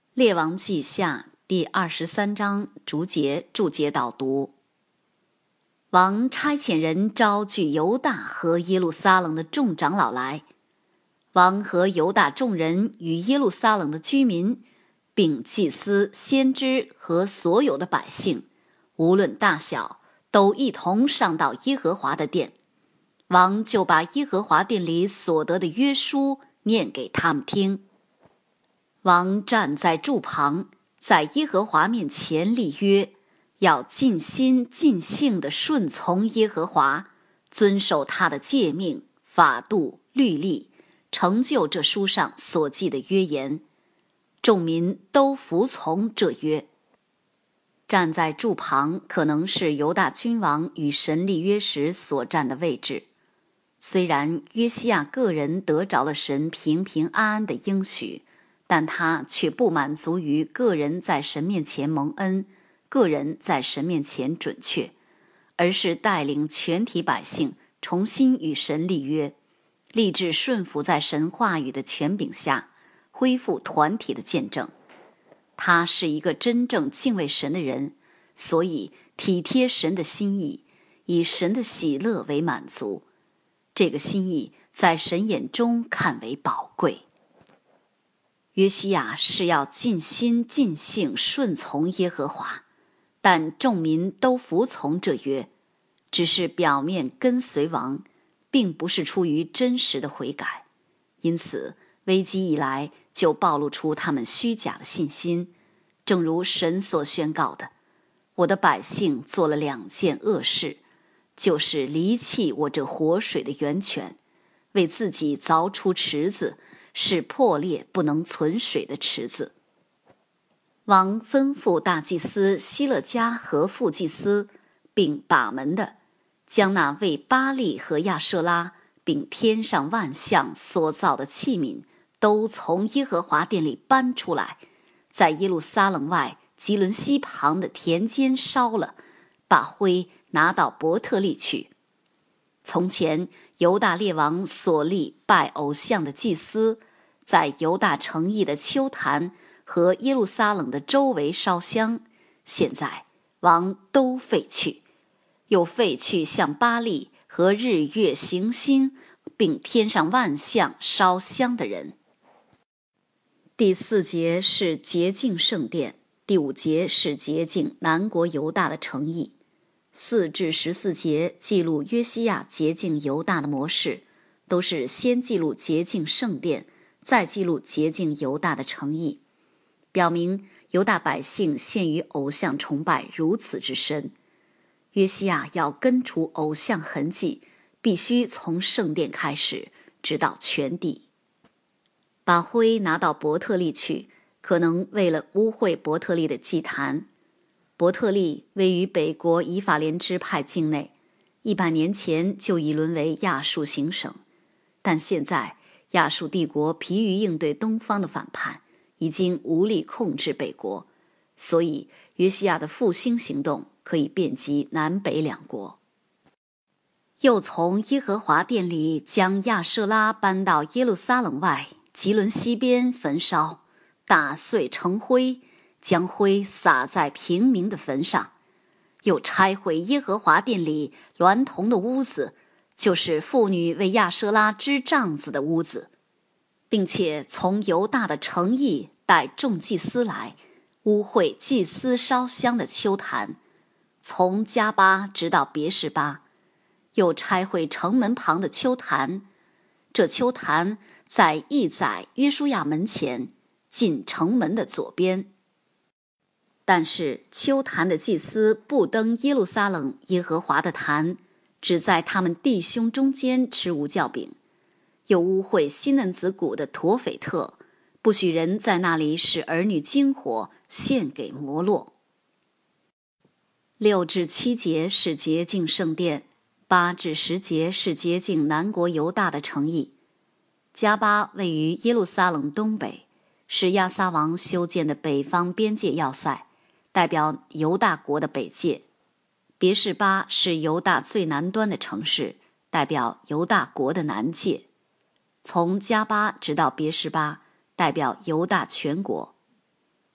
列王记下第23章注解导读。王差遣人招聚犹大和耶路撒冷的众长老来，王和犹大众人与耶路撒冷的居民，并祭司、先知和所有的百姓，无论大小，都一同上到耶和华的殿。王就把耶和华殿里所得的约书念给他们听。王站在柱旁，在耶和华面前立约，要尽心尽性地顺从耶和华，遵守他的诫命、法度、律例，成就这书上所记的约言。众民都服从这约。站在柱旁可能是犹大君王与神立约时所站的位置。虽然约西亚个人得着了神平平安安的应许，但他却不满足于个人在神面前蒙恩，个人在神面前准确，而是带领全体百姓重新与神立约，立志顺服在神话语的权柄下，恢复团体的见证。他是一个真正敬畏神的人，所以体贴神的心意，以神的喜乐为满足。这个心意在神眼中看为宝贵。约西亚是要尽心尽性顺从耶和华，但众民都服从这约，只是表面跟随王，并不是出于真实的悔改。因此危机一来，就暴露出他们虚假的信心，正如神所宣告的：我的百姓做了2件恶事，就是离弃我这活水的源泉，为自己凿出池子，是破裂不能存水的池子。王吩咐大祭司希勒家和副祭司，并把门的，将那为巴力和亚舍拉并天上万象所造的器皿，都从耶和华殿里搬出来，在耶路撒冷外基伦西旁的田间烧了，把灰拿到伯特利去。从前犹大列王所立拜偶像的祭司，在犹大城邑的丘坛和耶路撒冷的周围烧香，现在王都废去，又废去向巴力和日月行星并天上万象烧香的人。第4节是洁净圣殿，第5节是洁净南国犹大的城邑。4至14节记录约西亚洁净犹大的模式，都是先记录洁净圣殿，再记录洁净犹大的城邑，表明犹大百姓陷于偶像崇拜如此之深。约西亚要根除偶像痕迹，必须从圣殿开始，直到全地。把灰拿到伯特利去，可能为了污秽伯特利的祭坛。伯特利位于北国以法莲支派境内，100年前就已沦为亚述行省，但现在亚述帝国疲于应对东方的反叛，已经无力控制北国，所以约西亚的复兴行动可以遍及南北2国。又从耶和华殿里将亚舍拉搬到耶路撒冷外基伦西边焚烧，打碎成灰，将灰撒在平民的坟上，又拆毁耶和华殿里娈童的屋子，就是妇女为亚舍拉织帐子的屋子，并且从犹大的城邑带众祭司来，污秽祭司烧香的丘坛，从加巴直到别是巴，又拆毁城门旁的丘坛。这丘坛在邑宰约书亚门前，进城门的左边。但是丘坛的祭司不登耶路撒冷耶和华的坛，只在他们弟兄中间吃无酵饼，又污秽西嫩子谷的陀斐特，不许人在那里使儿女经火献给摩洛。6至7节是洁净圣殿，8至10节是洁净南国犹大的城邑。加巴位于耶路撒冷东北，是亚撒王修建的北方边界要塞，代表犹大国的北界。别是巴是犹大最南端的城市，代表犹大国的南界。从加巴直到别是巴，代表犹大全国。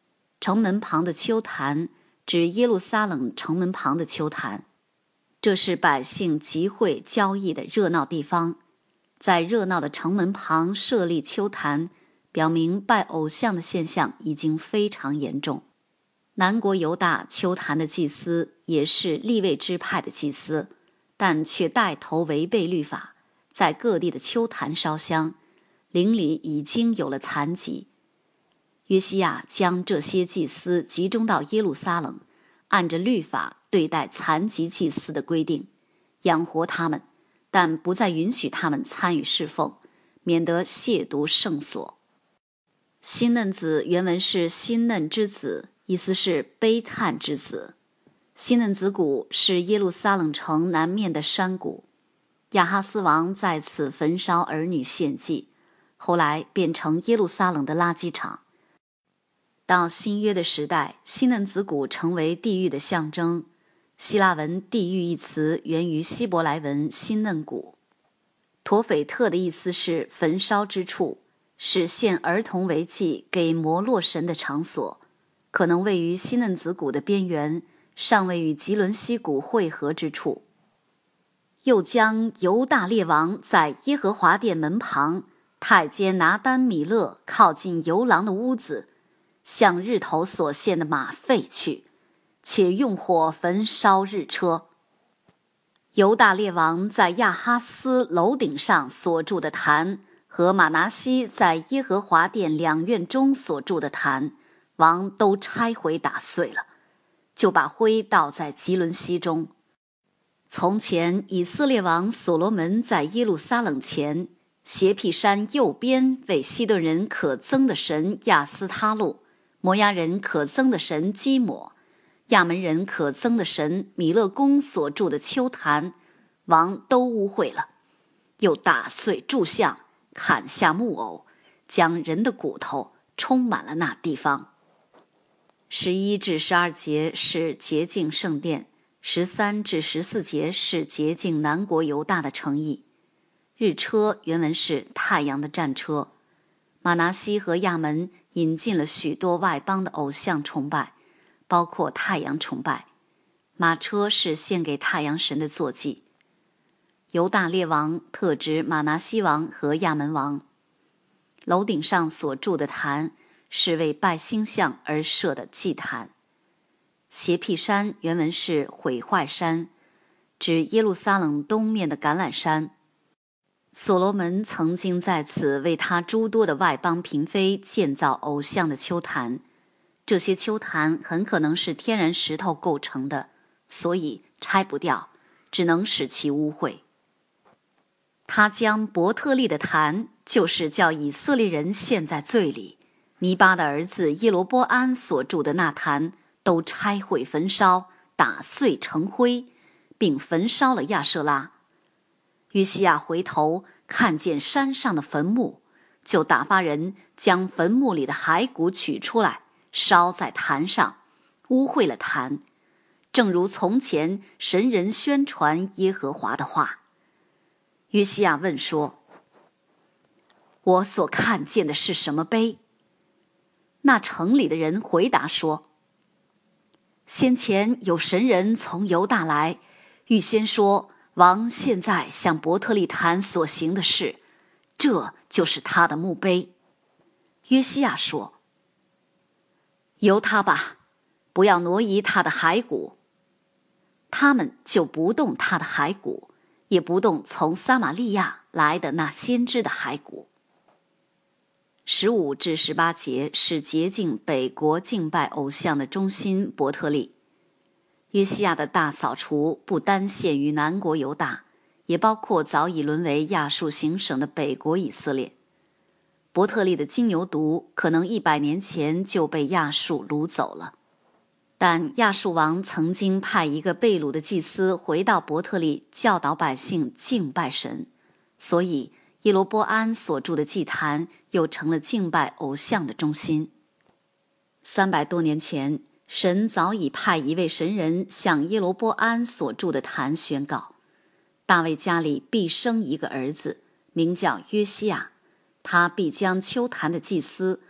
城门旁的丘坛指耶路撒冷城门旁的丘坛，这是百姓集会交易的热闹地方。在热闹的城门旁设立丘坛，表明拜偶像的现象已经非常严重。南国犹大丘坛的祭司也是利未支派的祭司，但却带头违背律法，在各地的丘坛烧香，灵里已经有了残疾。约西亚将这些祭司集中到耶路撒冷，按着律法对待残疾祭司的规定，养活他们，但不再允许他们参与侍奉，免得亵渎圣所。新嫩子原文是新嫩之子，意思是悲叹之子。新嫩子谷是耶路撒冷城南面的山谷，亚哈斯王在此焚烧儿女献祭，后来变成耶路撒冷的垃圾场。到新约的时代，新嫩子谷成为地狱的象征。希腊文地狱一词源于希伯来文新嫩谷。陀斐特的意思是焚烧之处，是献儿童为祭给摩洛神的场所，可能位于西嫩子谷的边缘，尚未与吉伦西谷汇合之处。又将犹大列王在耶和华殿门旁太监拿丹米勒靠近游廊的屋子，向日头所献的马废去，且用火焚烧日车。犹大列王在亚哈斯楼顶上所筑的坛和马拿西在耶和华殿两院中所筑的坛，王都拆毁打碎了，就把灰倒在吉伦西中。从前以色列王所罗门在耶路撒冷前斜僻山右边为西顿人可憎的神亚斯他路，摩押人可憎的神基抹，亚门人可憎的神米勒公所筑的丘坛，王都污秽了，又打碎柱像，砍下木偶，将人的骨头充满了那地方。11至12节是洁净圣殿，13至14节是洁净南国犹大的城邑。日车原文是太阳的战车。马拿西和亚门引进了许多外邦的偶像崇拜，包括太阳崇拜。马车是献给太阳神的坐骑。犹大列王特指马拿西王和亚门王。楼顶上所筑的坛是为拜星象而设的祭坛。斜僻山原文是毁坏山，指耶路撒冷东面的橄榄山。所罗门曾经在此为他诸多的外邦嫔妃建造偶像的丘坛，这些丘坛很可能是天然石头构成的，所以拆不掉，只能使其污秽。他将伯特利的坛，就是叫以色列人陷在罪里，尼巴的儿子耶罗波安所筑的那坛，都拆毁焚烧，打碎成灰，并焚烧了亚舍拉。约西亚回头看见山上的坟墓，就打发人将坟墓里的骸骨取出来，烧在坛上，污秽了坛，正如从前神人宣传耶和华的话。约西亚问说：我所看见的是什么碑？那城里的人回答说：先前有神人从犹大来，预先说王现在向伯特利坛所行的事，这就是他的墓碑。约西亚说：由他吧，不要挪移他的骸骨。他们就不动他的骸骨，也不动从撒玛利亚来的那先知的骸骨。15至18节是洁净北国敬拜偶像的中心伯特利。约西亚的大扫除不单限于南国犹大，也包括早已沦为亚述行省的北国以色列。伯特利的金牛犊可能100年前就被亚述掳走了，但亚述王曾经派一个被掳的祭司回到伯特利教导百姓敬拜神，所以耶罗波安所筑的祭坛又成了敬拜偶像的中心。300多年前，神早已派一位神人向耶罗波安所筑的坛宣告，大卫家里必生一个儿子，名叫约西亚，他必将丘坛的祭司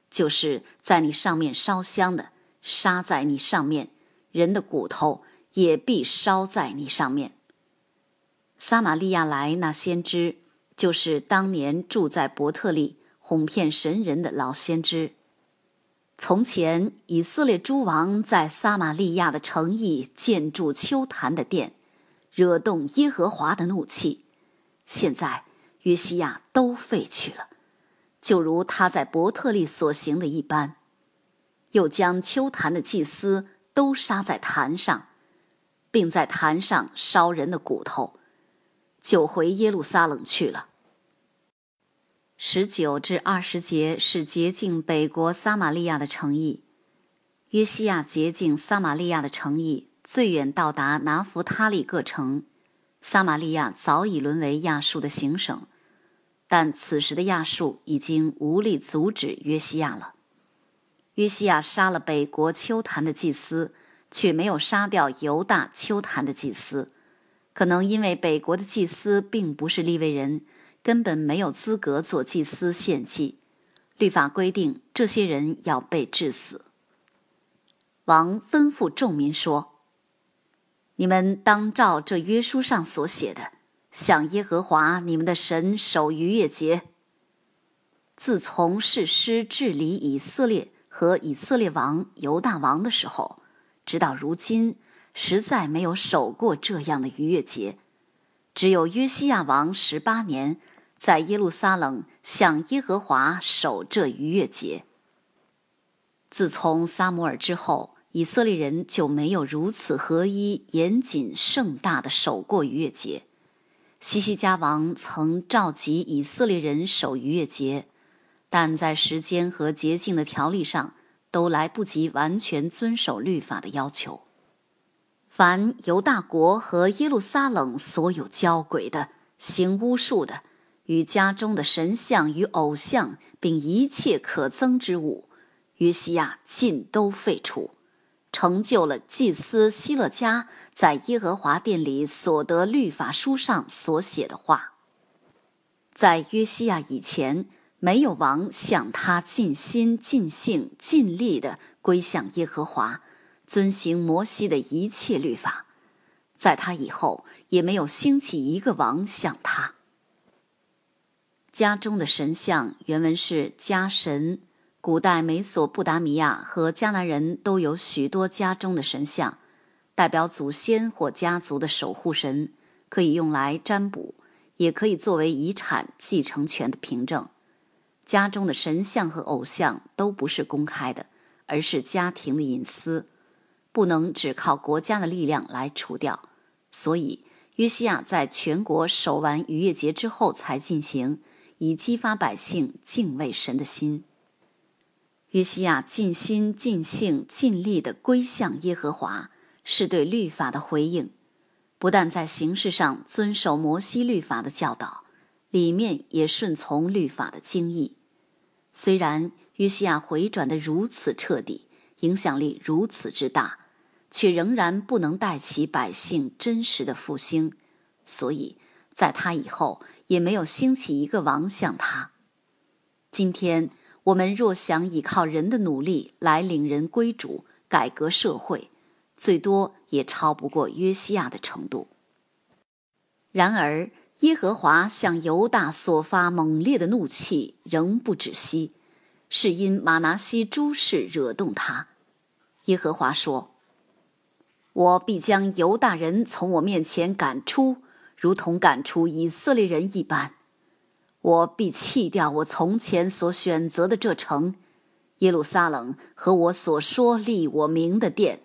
就是在你上面烧香的，杀在你上面，人的骨头也必烧在你上面。撒玛利亚来那先知，就是当年住在伯特利哄骗神人的老先知。从前以色列诸王在撒玛利亚的城邑建筑丘坛的殿，惹动耶和华的怒气，现在约西亚都废去了，就如他在伯特利所行的一般，又将丘坛的祭司都杀在坛上，并在坛上烧人的骨头，就回耶路撒冷去了。19至20节是洁净北国撒玛利亚的城邑。约西亚洁净撒玛利亚的城邑，最远到达拿弗他利各城。撒玛利亚早已沦为亚述的行省，但此时的亚述已经无力阻止约西亚了。约西亚杀了北国丘坛的祭司，却没有杀掉犹大丘坛的祭司，可能因为北国的祭司并不是利未人，根本没有资格做祭司献祭，律法规定这些人要被治死。王吩咐众民说：你们当照这约书上所写的，向耶和华你们的神守逾越节。自从士师治理以色列和以色列王犹大王的时候，直到如今，实在没有守过这样的逾越节。只有约西亚王18年，在耶路撒冷向耶和华守这逾越节。自从撒母耳之后，以色列人就没有如此合一、严谨、盛大的守过逾越节。西西家王曾召集以色列人守逾越节，但在时间和洁净的条例上都来不及完全遵守律法的要求。凡犹大国和耶路撒冷所有交鬼的、行巫术的、与家中的神像与偶像，并一切可憎之物，约西亚尽都废除，成就了祭司希勒家在耶和华殿里所得律法书上所写的话。在约西亚以前，没有王像他尽心尽性尽力地归向耶和华，遵行摩西的一切律法。在他以后，也没有兴起一个王像他。家中的神像原文是家神，古代美索不达米亚和迦南人都有许多家中的神像，代表祖先或家族的守护神，可以用来占卜，也可以作为遗产继承权的凭证。家中的神像和偶像都不是公开的，而是家庭的隐私，不能只靠国家的力量来除掉。所以约西亚在全国守完逾越节之后才进行，以激发百姓敬畏神的心。约西亚尽心尽性尽力地归向耶和华，是对律法的回应，不但在形式上遵守摩西律法的教导，里面也顺从律法的经义。虽然约西亚回转得如此彻底，影响力如此之大，却仍然不能带起百姓真实的复兴，所以在他以后也没有兴起一个王像他。今天我们若想依靠人的努力来领人归主、改革社会，最多也超不过约西亚的程度。然而耶和华向犹大所发猛烈的怒气仍不止息，是因玛拿西诸事惹动他。耶和华说：我必将犹大人从我面前赶出，如同赶出以色列人一般。我必弃掉我从前所选择的这城，耶路撒冷和我所说立我名的殿。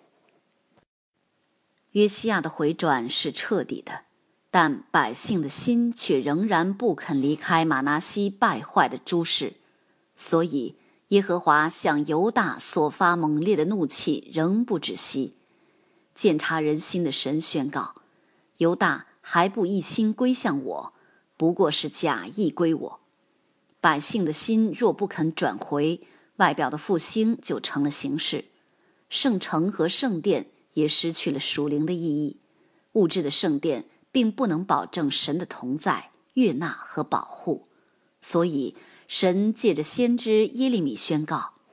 约西亚的回转是彻底的，但百姓的心却仍然不肯离开玛拿西败坏的诸事，所以耶和华向犹大所发猛烈的怒气仍不止息。鉴察人心的神宣告：犹大还不一心归向我，不过是假意归我。百姓的心若不肯转回，外表的复兴就成了形式，圣城和圣殿也失去了属灵的意义。物质的圣殿并不能保证神的同在、悦纳和保护，所以神借着先知耶利米宣告：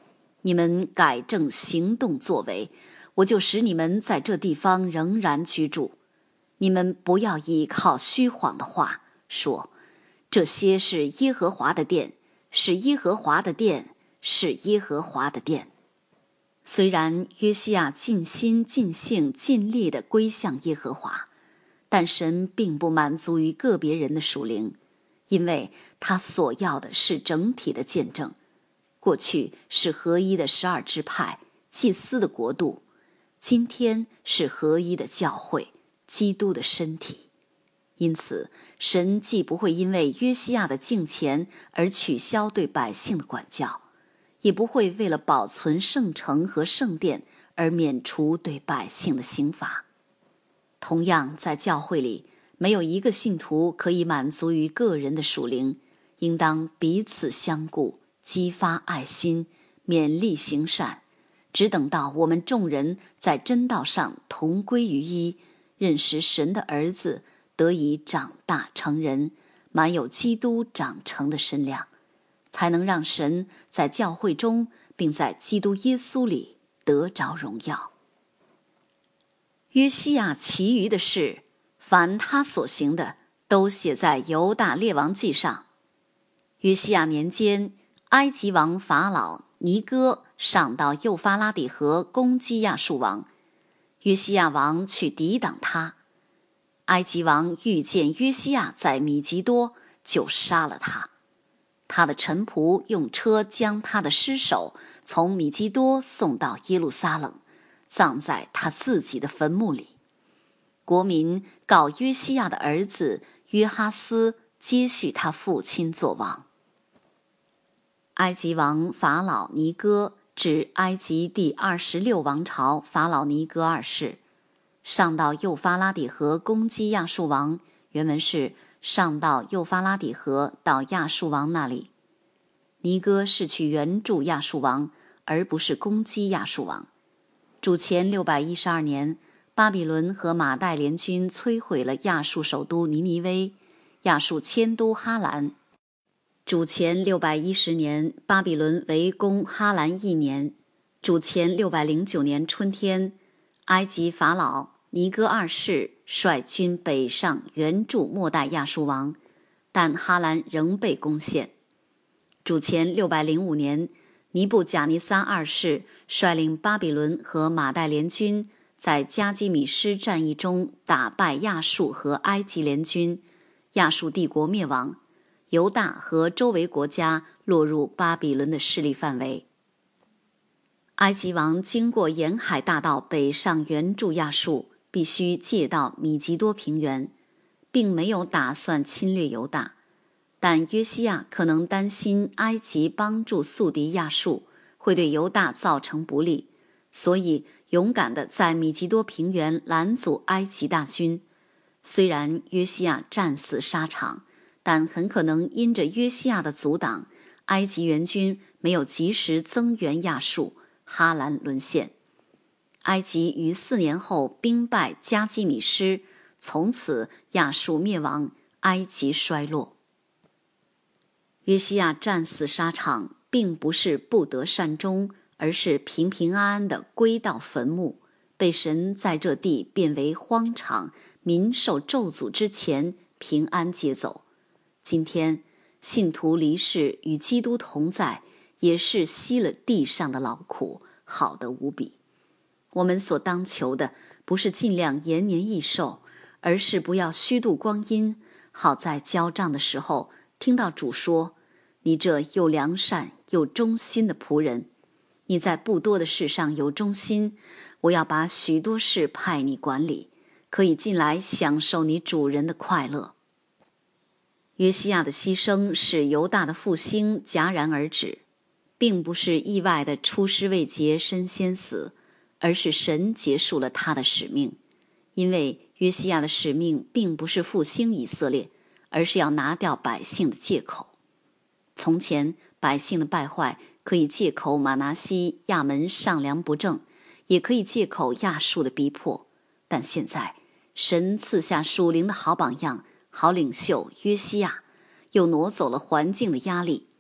你们改正行动作为，我就使你们在这地方仍然居住。你们不要依靠虚谎的话说，这些是耶和华的殿，是耶和华的殿，是耶和华的殿。虽然约西亚尽心尽性尽力地归向耶和华，但神并不满足于个别人的属灵，因为他所要的是整体的见证。过去是合一的12支派，祭司的国度，今天是合一的教会，基督的身体。因此，神既不会因为约西亚的敬虔而取消对百姓的管教，也不会为了保存圣城和圣殿而免除对百姓的刑罚。同样，在教会里，没有一个信徒可以满足于个人的属灵，应当彼此相顾，激发爱心，勉励行善，只等到我们众人在真道上同归于一，认识神的儿子，得以长大成人，满有基督长成的身量，才能让神在教会中并在基督耶稣里得着荣耀。约西亚其余的事，凡他所行的，都写在犹大列王记上。约西亚年间，埃及王法老尼哥上到幼发拉底河攻击亚述王，约西亚王去抵挡他。埃及王遇见约西亚在米吉多，就杀了他。他的臣仆用车将他的尸首从米吉多送到耶路撒冷，葬在他自己的坟墓里。国民告约西亚的儿子约哈斯接续他父亲作王。埃及王法老尼哥至埃及第26王朝法老尼哥二世，上到幼发拉底河攻击亚述王，原文是上到幼发拉底河到亚述王那里。尼哥是去援助亚述王，而不是攻击亚述王。主前612年，巴比伦和马代联军摧毁了亚述首都尼尼微，亚述迁都哈兰。主前610年，巴比伦围攻哈兰1年。主前609年春天，埃及法老尼哥二世率军北上援助末代亚述王，但哈兰仍被攻陷。主前605年，尼布甲尼撒二世率领巴比伦和马代联军在加基米施战役中打败亚述和埃及联军，亚述帝国灭亡，犹大和周围国家落入巴比伦的势力范围。埃及王经过沿海大道北上援助亚述，必须借到米吉多平原，并没有打算侵略犹大。但约西亚可能担心埃及帮助宿敌亚述会对犹大造成不利，所以勇敢地在米吉多平原拦阻埃及大军。虽然约西亚战死沙场，但很可能因着约西亚的阻挡，埃及援军没有及时增援亚述，哈兰沦陷。埃及于4年后兵败加基米施，从此亚述灭亡，埃及衰落。约西亚战死沙场，并不是不得善终，而是平平安安地归到坟墓，被神在这地变为荒场，民受咒诅之前平安接走。今天信徒离世与基督同在，也是吸了地上的劳苦，好得无比。我们所当求的不是尽量延年益寿，而是不要虚度光阴，好在交账的时候听到主说，你这又良善又忠心的仆人，你在不多的事上有忠心，我要把许多事派你管理，可以进来享受你主人的快乐。约西亚的牺牲使犹大的复兴戛然而止，并不是意外的出师未捷身先死，而是神结束了他的使命。因为约西亚的使命并不是复兴以色列，而是要拿掉百姓的借口。从前百姓的败坏可以借口马拿西亚门上梁不正，也可以借口亚述的逼迫，但现在神赐下属灵的好榜样，好领袖约西亚，又挪走了环境的压力。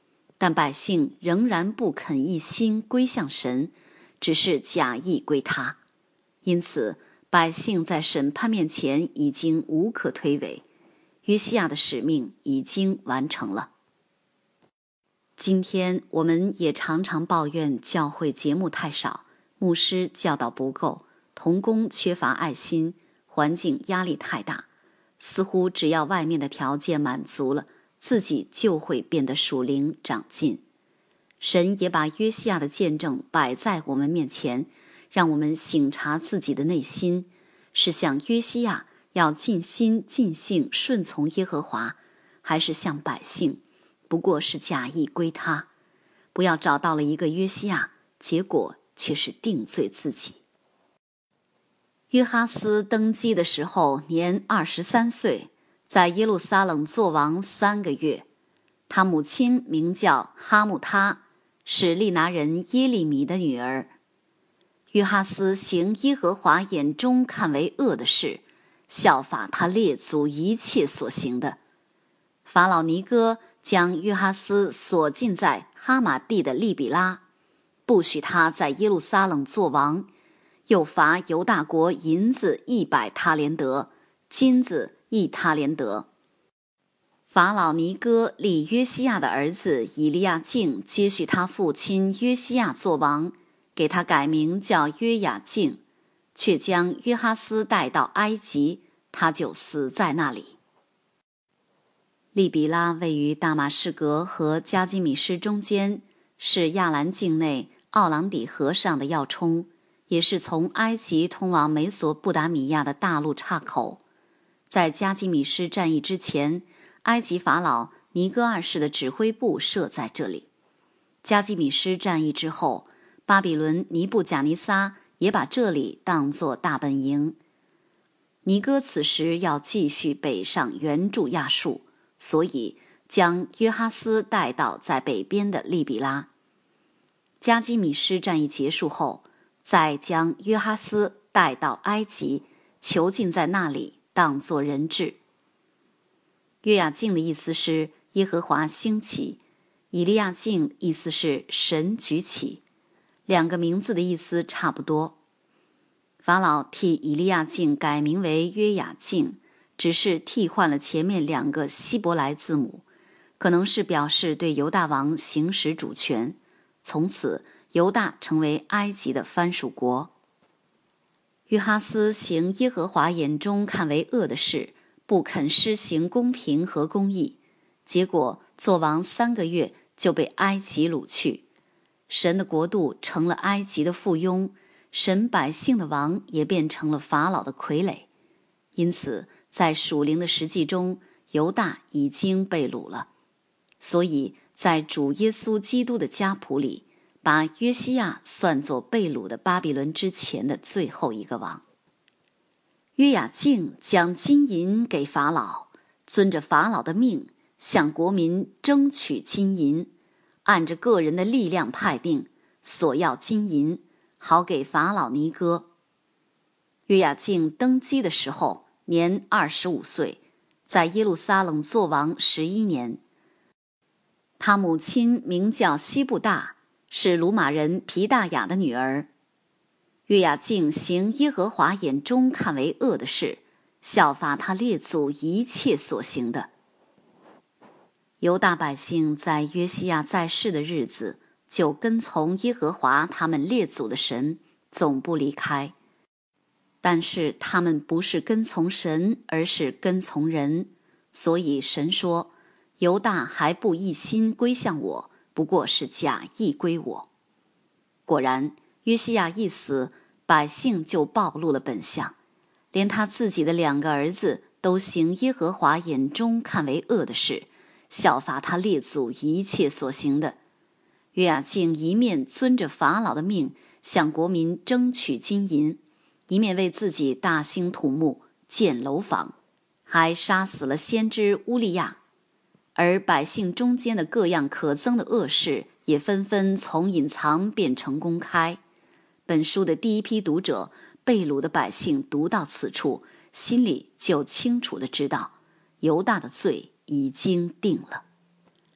但百姓仍然不肯一心归向神，只是假意归他。因此百姓在审判面前已经无可推诿，约西亚的使命已经完成了。今天我们也常常抱怨教会节目太少，牧师教导不够，同工缺乏爱心，环境压力太大，似乎只要外面的条件满足了，自己就会变得属灵长进。神也把约西亚的见证摆在我们面前，让我们省察自己的内心，是像约西亚要尽心尽性顺从耶和华，还是像百姓不过是假意归他。不要找到了一个约西亚，结果却是定罪自己。约哈斯登基的时候年23岁，在耶路撒冷作王3个月。他母亲名叫哈木他，是利拿人耶利米的女儿。约哈斯行耶和华眼中看为恶的事，效法他列祖一切所行的。法老尼哥将约哈斯锁禁在哈马地的利比拉，不许他在耶路撒冷作王，又罚犹大国银子100他连得，金子1他连得。法老尼哥立约西亚的儿子以利亚敬接续他父亲约西亚作王，给他改名叫约雅敬，却将约哈斯带到埃及，他就死在那里。利比拉位于大马士革和加基米施中间，是亚兰境内奥朗底河上的要冲，也是从埃及通往美索不达米亚的大陆岔口。在加基米施战役之前，埃及法老尼哥二世的指挥部设在这里。加基米施战役之后，巴比伦尼布甲尼撒也把这里当作大本营。尼哥此时要继续北上援助亚述，所以将约哈斯带到在北边的利比拉。加基米施战役结束后，再将约哈斯带到埃及，囚禁在那里当作人质。约雅敬的意思是耶和华兴起，以利亚敬意思是神举起，两个名字的意思差不多。法老替以利亚敬改名为约雅敬，只是替换了前面2个希伯来字母，可能是表示对犹大王行使主权。从此犹大成为埃及的藩属国。约哈斯行耶和华眼中看为恶的事，不肯施行公平和公义，结果作王3个月就被埃及掳去。神的国度成了埃及的附庸，神百姓的王也变成了法老的傀儡。因此在属灵的实际中，犹大已经被掳了。所以在主耶稣基督的家谱里，把约西亚算作被掳的巴比伦之前的最后一个王。约雅敬将金银给法老，遵着法老的命向国民争取金银，按着个人的力量派定，索要金银，好给法老尼哥。约雅敬登基的时候年25岁，在耶路撒冷作王11年。他母亲名叫西布大，是鲁马人皮大雅的女儿。约雅敬行耶和华眼中看为恶的事，效法他列祖一切所行的。犹大百姓在约西亚在世的日子，就跟从耶和华他们列祖的神，总不离开。但是他们不是跟从神，而是跟从人，所以神说，犹大还不一心归向我，不过是假意归我。果然约西亚一死，百姓就暴露了本相，连他自己的2个儿子都行耶和华眼中看为恶的事，效法他列祖一切所行的。约雅敬一面遵着法老的命向国民争取金银，一面为自己大兴土木建楼房，还杀死了先知乌利亚。而百姓中间的各样可憎的恶事也纷纷从隐藏变成公开。本书的第一批读者，被掳的百姓读到此处，心里就清楚地知道，犹大的罪已经定了。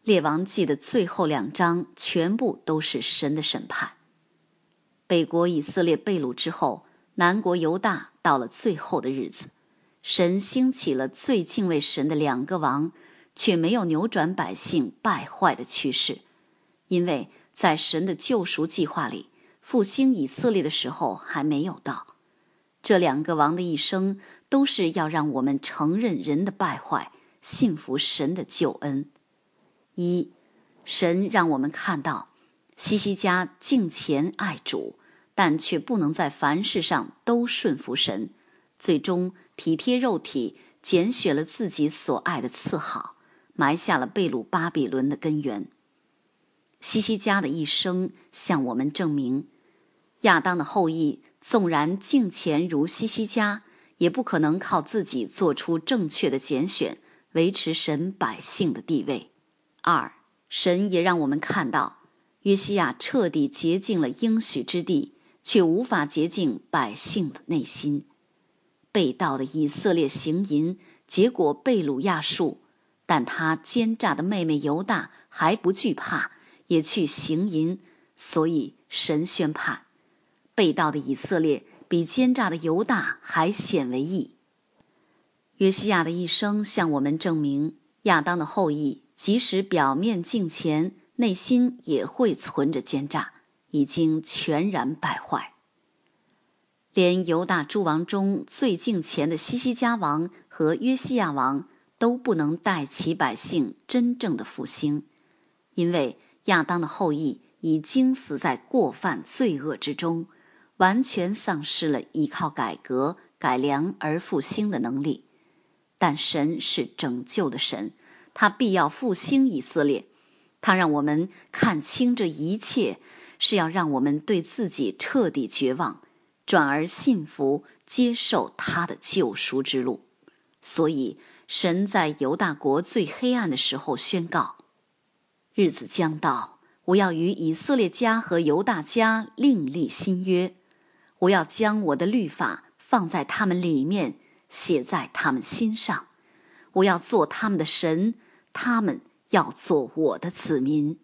列王记的最后2章全部都是神的审判。北国以色列被掳之后，南国犹大到了最后的日子，神兴起了最敬畏神的2个王，却没有扭转百姓败坏的趋势。因为在神的救赎计划里，复兴以色列的时候还没有到。这2个王的一生都是要让我们承认人的败坏，信服神的救恩。1，神让我们看到希西家敬虔爱主，但却不能在凡事上都顺服神，最终体贴肉体，拣选了自己所爱的次好，埋下了被掳巴比伦的根源。希西家的一生向我们证明，亚当的后裔纵然敬虔如希西家，也不可能靠自己做出正确的拣选，维持神百姓的地位。2，神也让我们看到，约西亚彻底洁净了应许之地，却无法洁净百姓的内心。被盗的以色列行淫，结果被掳亚述，但他奸诈的妹妹犹大还不惧怕，也去行淫，所以神宣判，被盗的以色列比奸诈的犹大还显为义。约西亚的一生向我们证明，亚当的后裔即使表面敬虔，内心也会存着奸诈，已经全然败坏。连犹大诸王中最敬虔的希西家王和约西亚王都不能带起百姓真正的复兴，因为亚当的后裔已经死在过犯罪恶之中，完全丧失了依靠改革改良而复兴的能力。但神是拯救的神，他必要复兴以色列。他让我们看清这一切，是要让我们对自己彻底绝望，转而信服接受他的救赎之路。所以神在犹大国最黑暗的时候宣告，日子将到，我要与以色列家和犹大家另立新约，我要将我的律法放在他们里面，写在他们心上，我要做他们的神，他们要做我的子民。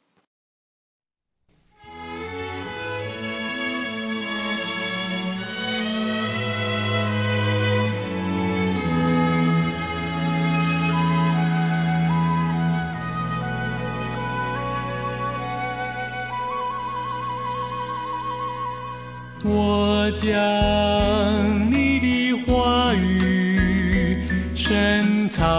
我将你的话语深藏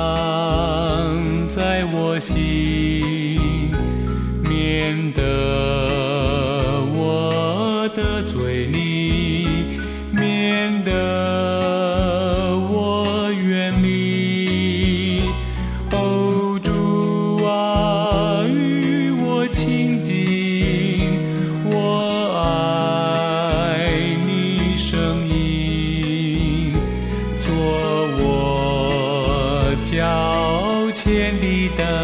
在我心，免得我得罪你，免得我远离。哦，主啊，与我亲近，我爱你声音，做我脚前的灯。